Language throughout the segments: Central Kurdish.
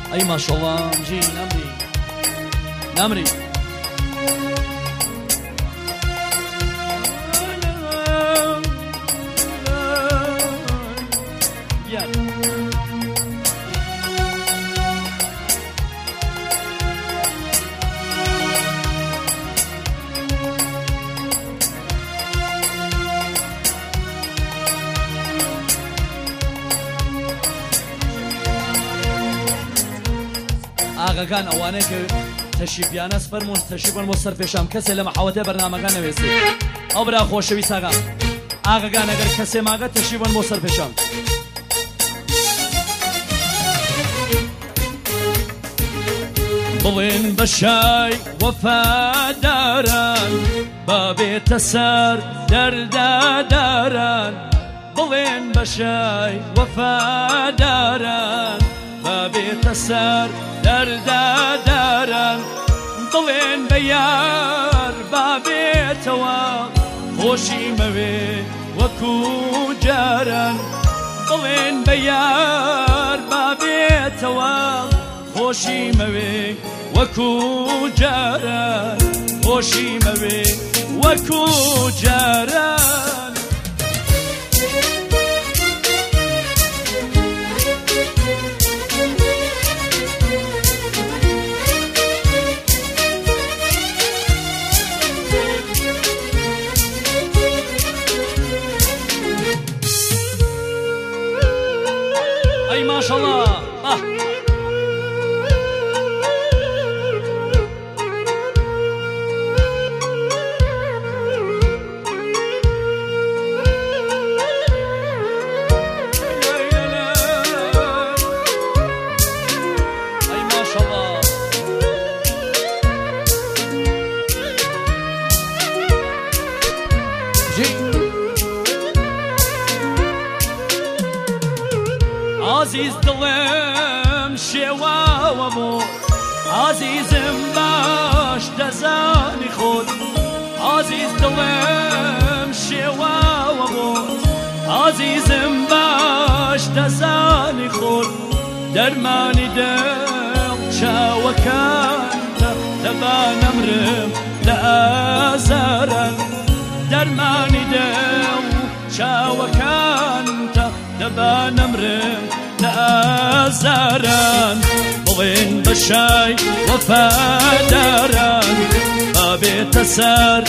أي ما شاء الله جي نمري ئاغاکان ئەوانەیە کە تەشریفیانە سپەرمونز تەشریفن بۆ سەر پێشام کەسێ لە مەحەوەتە بەرنامەکان نەوێسێ ئەو برا خۆشەویست ئاغاکان ئەگەر کەسێ ماگە تەشریفن بۆ سەر پێشام بڵێن بە شای وەفاداران با بێتە سەر دەرداداران بڵێن بە شای وەفاداران با بێتە سەر دەرداداران بڵێن بە یار با بێتەوە خۆشی مەوێ وەکو جاران بڵێن بە یار با بێتەوە خۆشی مەوێ وەکو جاران خۆشی مەوێ وەکو جاران أي ما شاء الله عزیز دڵم شێواوە بۆ عزیزم باش دەزانی خۆت عزیز دڵم شێواوە بۆ عزیزم باش دەزانی خۆت دەرمانی دڵ چاوەکانتە دەبا نەمرم لە ئازاران دەرمانی دڵ چاوەکانتە دەبا نەمرم لە ئازاران بڵێن بە شای وەفاداران با بێتە سەر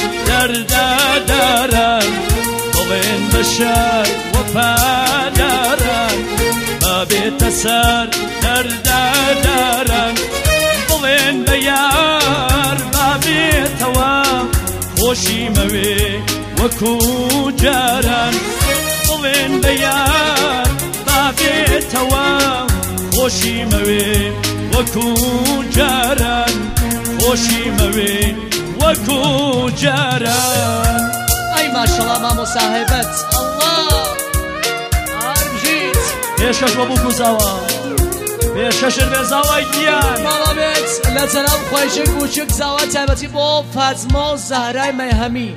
دەرداداران بڵێن بە شای وەفاداران با بێتە سەر دەرداداران بڵێن بە یار با بێتەوە خۆشی مەوێ وەکو جاران بڵێن بە یار با بێتەوە خۆشی مەوێ وەکو جاران خۆشی مەوێ وەکو جاران ئەی ماشەڵڵا مامۆستا هەیبەت ئەڵڵا ئارمژیت پێشەش بە بوو کوزاوە پێشەشر بێ زاوای گیان ماڵا بێت لە جەناب خۆشێک بوچک زاوا تایبەتی بۆ فاتمە و زەهرای مەیهەمی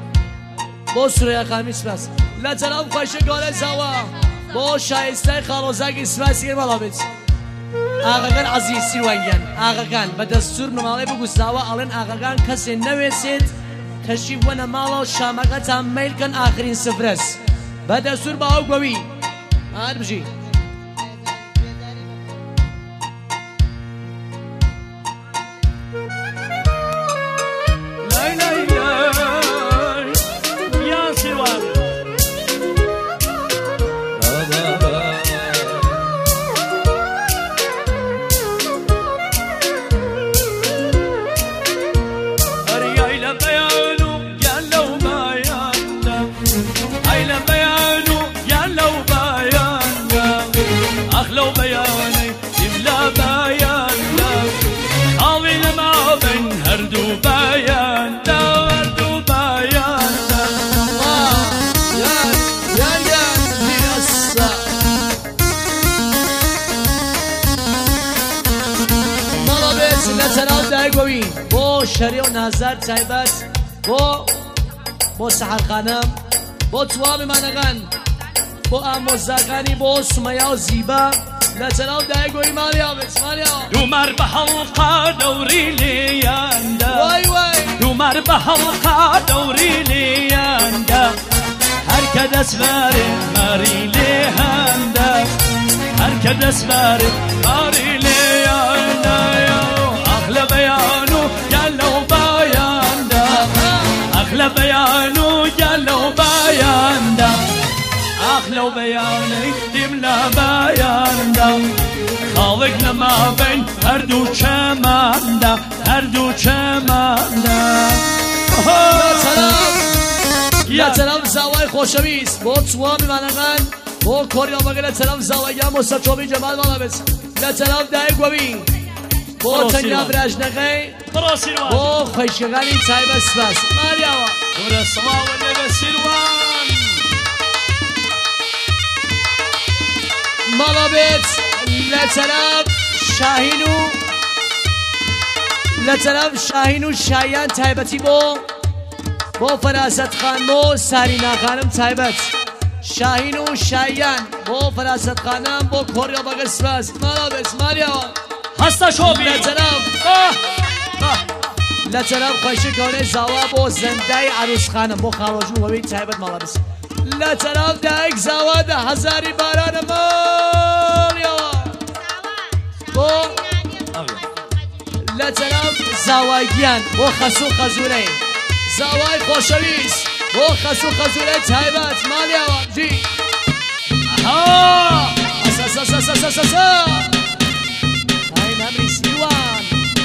بۆ سورەیەقامی سپاس لە جەناب خۆشێک گۆرە زاوا بۆ شایستەی خاڵۆزاکی سپاسی گەر ماڵا بێت ئاغاکان عەزیزی وانگیان ئاغاکان بە دەستور نماڵەی بگوستاوە ئەڵێن ئاغاکان کەسێ نەوێسێت تەشریف وەنە ماڵەوە شامەکەتان مەیلکەن ئاخرین سفرەس بە دەستور باوە گوەوی هەر بژی لو بياني إلا بيان لا حاوي لما بين هردو بيان لا هردو بيان لا يا هيسا مالا بيت نتناو دايقوي بو شريو نازار تايبات بو سحر خانم بو توابي مانغان بو ئامۆزاکانی بۆ سومەیا و زیبا لا تنام دايقوي ماليا بس ماليا دومار بحلقة دوري لياندا واي واي دومار بحلقة دوري لياندا هركد اسفاري ماري ليهاندا هركد اسفاري ماري لياندا اغلى بيانو يالو باياندا اغلى بيانو يالو باياندا اغلى بياني دملا باياندا خالقنا ما بين هردو چماندا هردو چماندا لا سلام زاوای خوشویست با سوامی منقن با کوریا بگه سلام زاوای مستقبی جمال مالا بس لا سلام دای گوی با تنیا برج نگه با خوشگلی تای بس بس ماریا ورا سما ولا سیروان مالا بس لا سلام شاهینو شایان تایبتی با فراست خان با سارینا خانم تایبت شاهین و شایان با فراست خانم با کوریا بگه سپاس مالا بس ماریا هستا شوبی لطرف خوشی کنه زوا با زنده عروس خانم با خواجو ببین تایبت مالا بس لطرف دایک زوا ده هزاری باران ماریا با لطرف زواگیان با خسو خزوره زوای خوشویست با خسو خزوره تایبت مالیا جی آها اساسا های نمری سیوان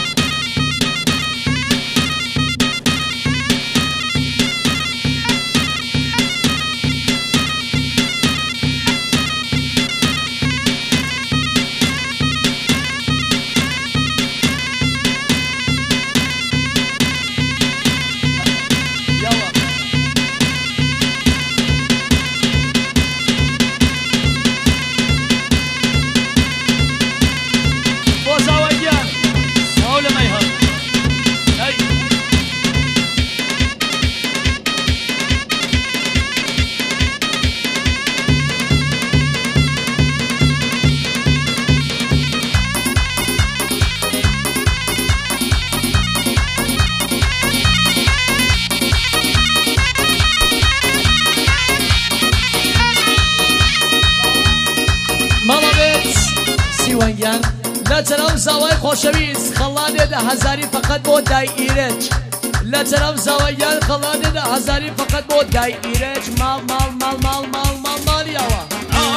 لطرف زوای خوشویست خلاده ده هزاری فقط با دای ایرج لطرف زوایان خلاده ده هزاری فقط با دای ایرج مال یاوا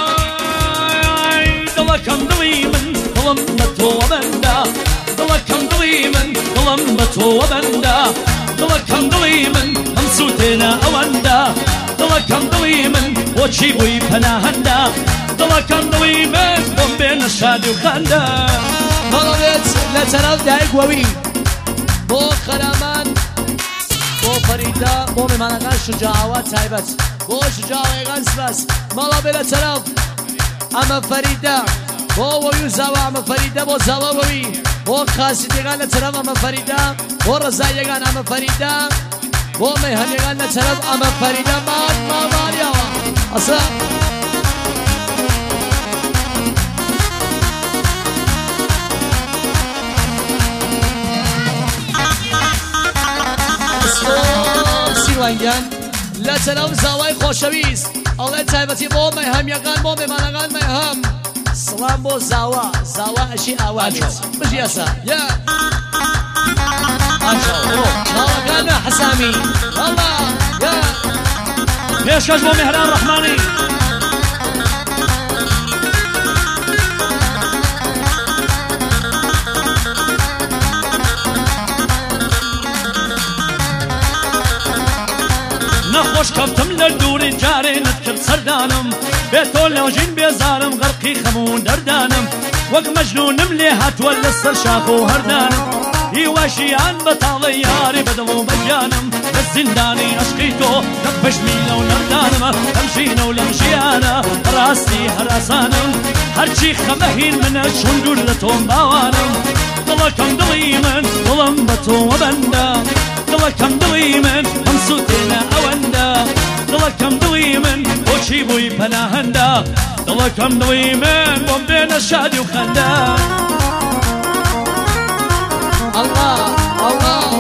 دلکم دلی من دلم بتو بندا دلکم دلی من دلم بتو بندا دلکم دلی من همسوتنا اوندا دلکم دلی من وچی بوی پناهندا دلکم دلی من بم بین شادی و خندا مالویت لطرف دای گوی با خرامان با فریدا با میمانگان شجاعت تایبت با شجاعت سپاس مالا به لطرف اما فریدا با ویو زوا اما فریدا با زوا وی با خاصیتگان لطرف اما فریدا با رضایگان اما فریدا با میهنگان لطرف اما فریدا مالیا اصلا سیروانگان لطرف زوای خوشویست الله تایبتی با میهمیگان با میمانگان میهم سلام با زوا اشی اوانیت بجی اصلا یا مالگان حسامی الله یا پیشکش با مهران رحمانی نخوش کفتم لدوری جارینت کرد سردانم بیتو لوجین بیزارم غرقی خمون دردانم وق مجنونم لی هاتو لسر شاخو هردانم ایواشیان بطالی یاری بدلو بجانم لزندانی عشقی تو نبش میلو نردانم همشینو لمشیانا راستی هراسانم هرچی خمهین من شندور لتوم باوانم دلکم دلی من دلم بتو بندا دلکم دلی من همسوتنا اوندا دلکم دلی من وچی بوی پناهندا دڵەکەم دڵی من بۆم بێنە شادی و خەندا الله الله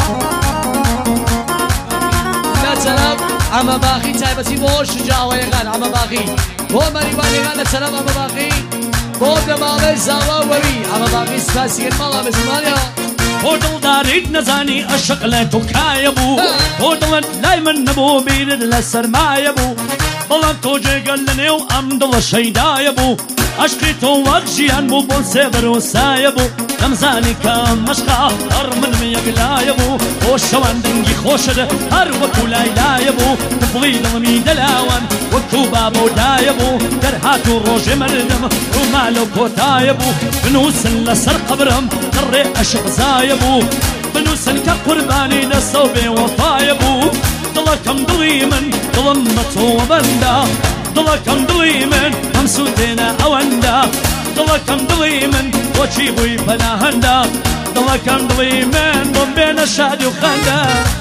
لا تلام عمە باقی تایبەتی بۆ شجاوەیەکان عمە باقی بۆ مەریوانەکان لە تەلام عمە باقی بۆ دەماڵێ زاوا وەوی عمە باقی سپاسیگەن ماڵا بزمانیەوە بۆ دڵداریت نەزانی عەشق لە تۆ کایە بوو بۆ دڵت لای من نەبوو بیرت لە سەرمایە بوو بەڵام تۆ جێگەل لە نێو ئەم دڵە شەیدایە بوو عەشقی تۆ وەک ژیان بوو بۆ سێبەر و سایە بوو دەمزانی کە مەشقا هەر من یەکلایە بوو بۆ شەوەندەنگی خۆشت هەر وەکو لایلایە بوو دڵی دڵمی دەلاوان وەکو بابە و دایە بوو دەرهات و ڕۆژێ مەردم ڕوومالە و کۆتایە بوو بنووسن لەسەر قەبرم دڕێ عەشق زایە بوو بنووسن کە قوربانی دەستە و بێوەفایە بوو دڵەکەم دڵی من دڵم بە تۆوە بەندا دڵەکەم دڵی من هەم سووتێنە ئەوەندا دڵەکەم دڵی من بۆچی بووی پەناهەندا دڵەکەم دڵی من بۆم بێنە شادی و خەندا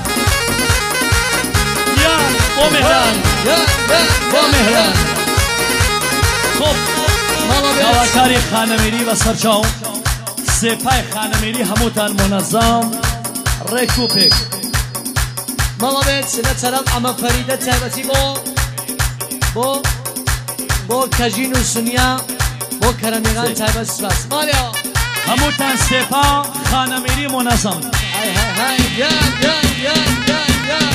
یا بۆ مهران بۆ مهران خۆب هاواکاری خانەمێری بەسەر چاو سێپای خانەمێری هەمووتان مۆنەزام ڕێک و پێک ماڵا بێت لە تەرەم ئەمە فەریدە تایبەتی بۆ کەژین و سونیا بۆ کەرەمێغان تایبەت سپاس ماڵیەوە هەمووتان سێپا خانەمێری مۆنەزام هەی هەی هەی یان یان یان یان یان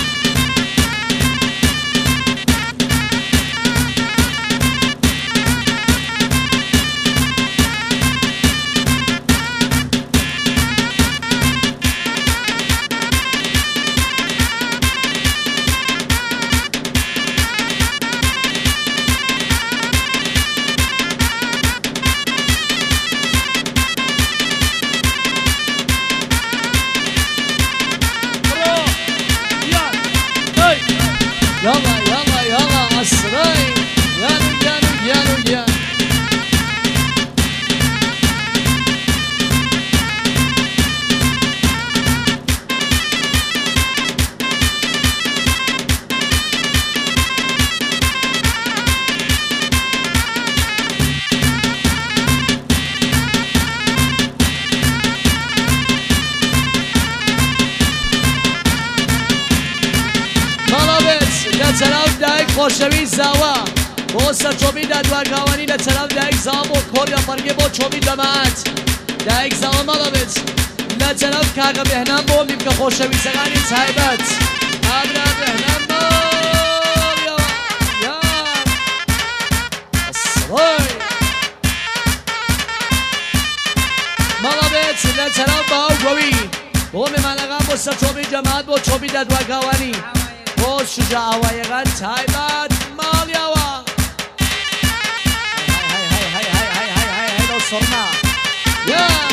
يلا يلا يلا عالسراي يانو يانو يانو يانو لەتەلاو دایک خۆشەوی زاوا بۆ سەرچۆبی دادواگاوانی لەتەلاو دایک زاوا بۆ کۆڵیا فەرگێ بۆ چۆبی دەمات دایک زاوا مەڵە بێت لەتەلاو کاگە بێهنام بۆ میمکە خۆشەویستەکانی تایبەت ئابرا بێهنام ماڵیەوە یان ئەسڕۆی مەڵە بێت لەتەلاو باو گۆوی بۆ مێمانەکان بۆ سەرچۆبی جەمات بۆ چۆبی دادواگاوانی بۆ شجاعەوەیەکان تایبەت ماڵیەوە هەی لەو سڕنا یان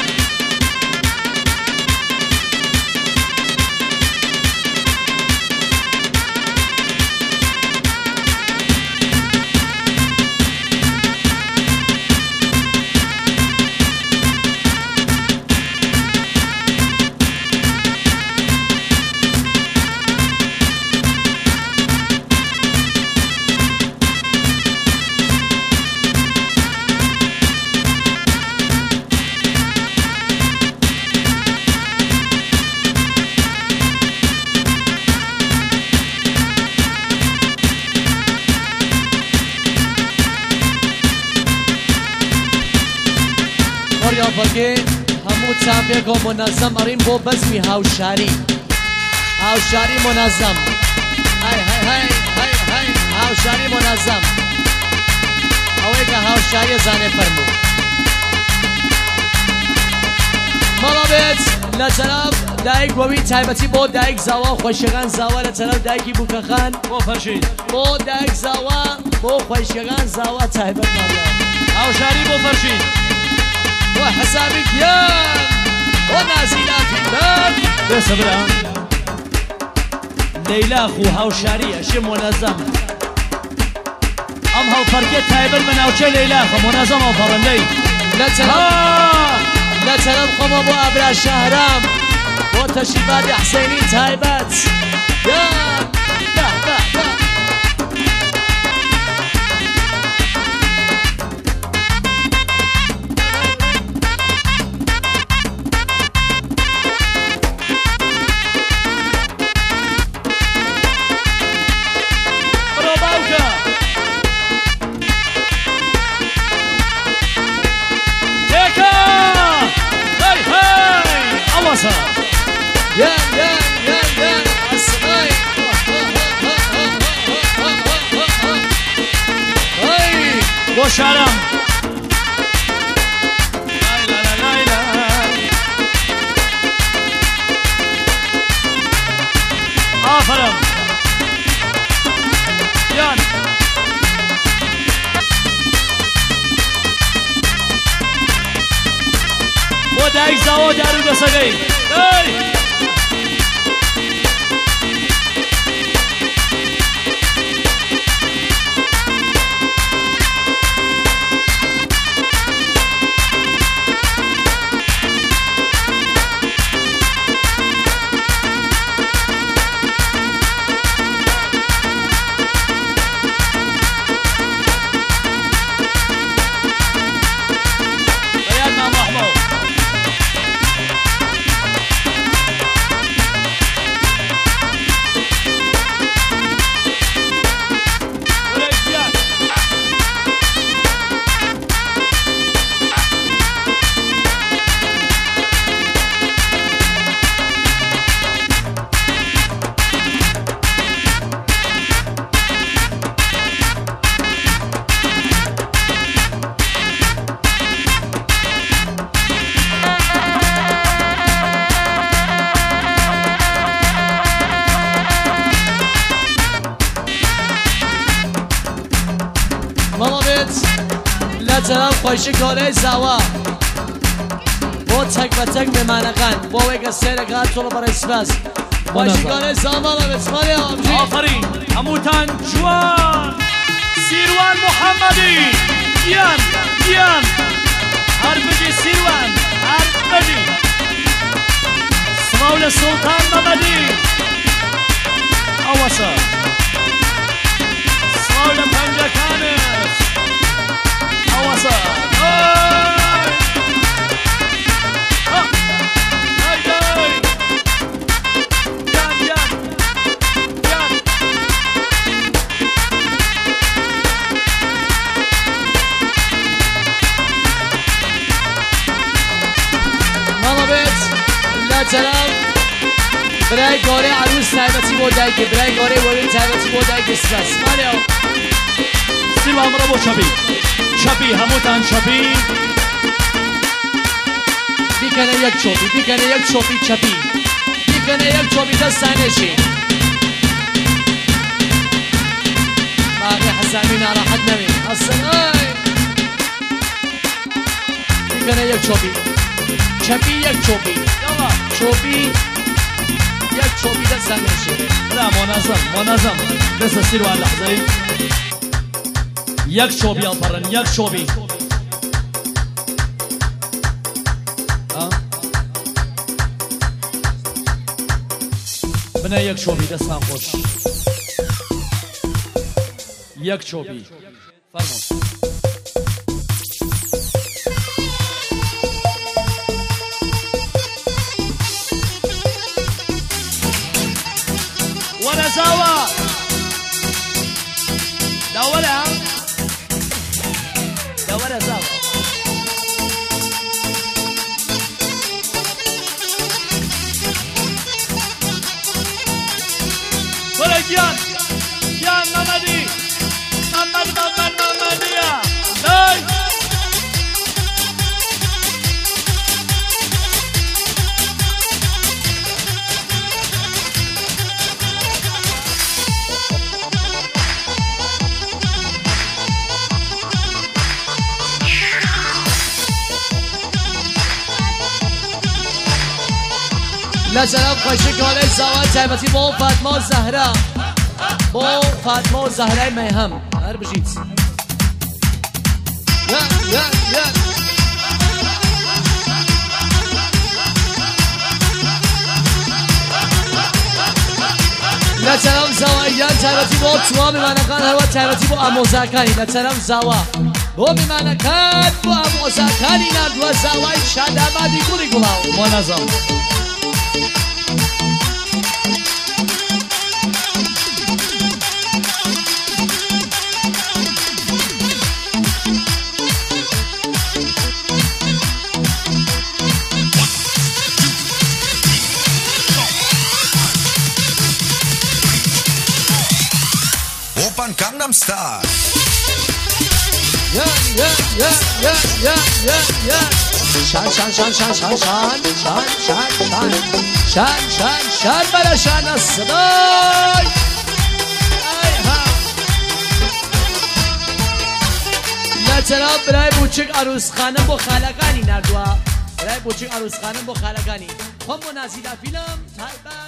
فەرگێ هەموو چاپێک و مۆنەزەم ئەڕین بۆ بەزمی هاوشاری مۆنەزەم هاوشاری مۆنەزەم ئەوەی کە هاوشاریە زانێ فەرموو مەڵە بێت لە تەرەف دایک وەوی تایبەتی بۆ دایک زاوا و خۆشیەکان زاوا لە تەرەف دایکی بووکەخان بۆ فەرشید بۆ دایک زاوا بۆ خۆشیەکان زاوا تایبەت ماڵیەوە هاوشاری بۆ فەرشید وحسابك يان ونازلات الباب يا سبرا ليلى خو هاوشارية شي منظم ام هاو فرقت تايبر من اوشي ليلى خو منظم او فرندي لا تلم قم ابو ابرا شهرام وتشيبات حسيني تايبات يان بۆ شارەم ئافرم یان بۆ دایک زاوە دار و دەسەگەی جناب خوشی کاره زوا با تک و تک بمانقان با ویگا سیرگات طول برای سپاس خوشی کاره زوا بسمانی آمجی آفرین هموتان جوان سیروان محمدی گیان هر بجی سیروان هر بجی سماول سلطان محمدی اوسا سماول پنجه کانس اوسا سلام برای گاره عروس تایبتی بودایی که برای گاره ولی تایبتی بودایی که سپاس مالیو سیروان برا بو چپی هموتان چپی بیکنه یک چوبی چپی بیکنه یک چوبی دستانشی باقی حسامی ناراحت نمی اصلا بیکنه یک چوبی چپی یک چوبی چوبی یک چوبی دستم میشه لا منظم بس سیروان لحظه یک چوبی آفرین یک چوبی بنا یک چوبی دستم خوش یک چوبی فرمان ولا زاوى لا ولا زاوى ولا جيان محمدي محمدية هاي لا سلام خوشی کاله زوان تایبتی با فاطمه زهرا با فاطمه زهرا میهم هر بجید لا سلام زوایان تایبتی با توام بمانکان هر وقت تایبتی با اموزاکانی لا سلام زوا با بمانکان با اموزاکانی ندو زوای شاد آبادی گوری گلاو منظم Gangnam Style. شان شان شان شان شان شان شان شان شان شان شان برا شان الصدای جناب برای بوچک عروس خانم با خالقانی نردوا برای بوچک عروس خانم با خالقانی هم منازیده فیلم تایبه